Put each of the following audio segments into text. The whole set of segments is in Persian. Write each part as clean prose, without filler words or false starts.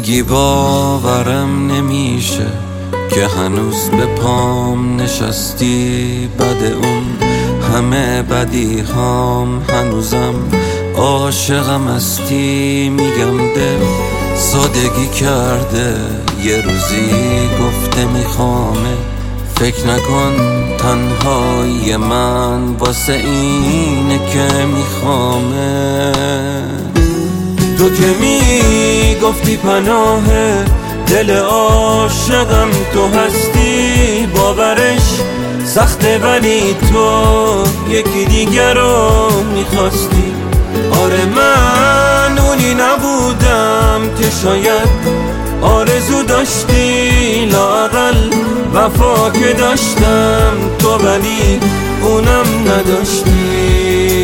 میگی باورم نمیشه که هنوز به پام نشستی، بعد اون همه بدی هام هنوزم عاشقم هستی. میگم دل سادگی کرده، یه روزی گفته میخوامه. فکر نکن تنهایی من واسه اینه که میخوامه. تو که میگفتی پناه دل عاشقم تو هستی، باورش سخته ولی تو یکی دیگر رو میخواستی. آره من اونی نبودم که شاید آرزو داشتی، لااقل وفا که داشتم تو ولی اونم نداشتی.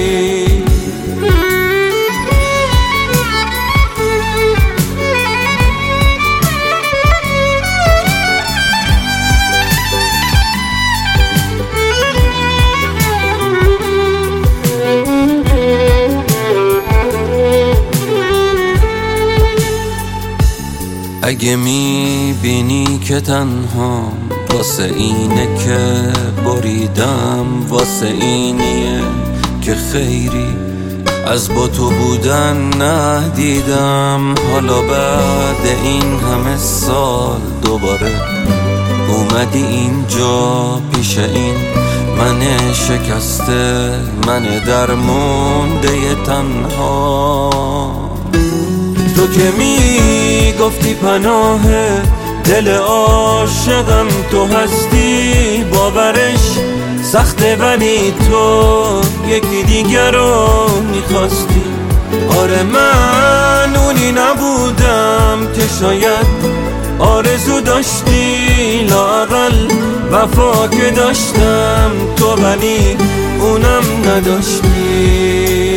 اگه میبینی که تنها واسه اینه که بریدم، واسه اینیه که خیری از با تو بودن ندیدم. حالا بعد این همه سال دوباره اومدی اینجا پیش این من شکسته، من درمونده تنها. تو که میگفتی پناه دل عاشقم تو هستی، باورش سخته ولی تو یکی دیگر رو میخواستی. آره من اونی نبودم که شاید آرزو داشتی، لااقل وفا که داشتم تو ولی اونم نداشتی.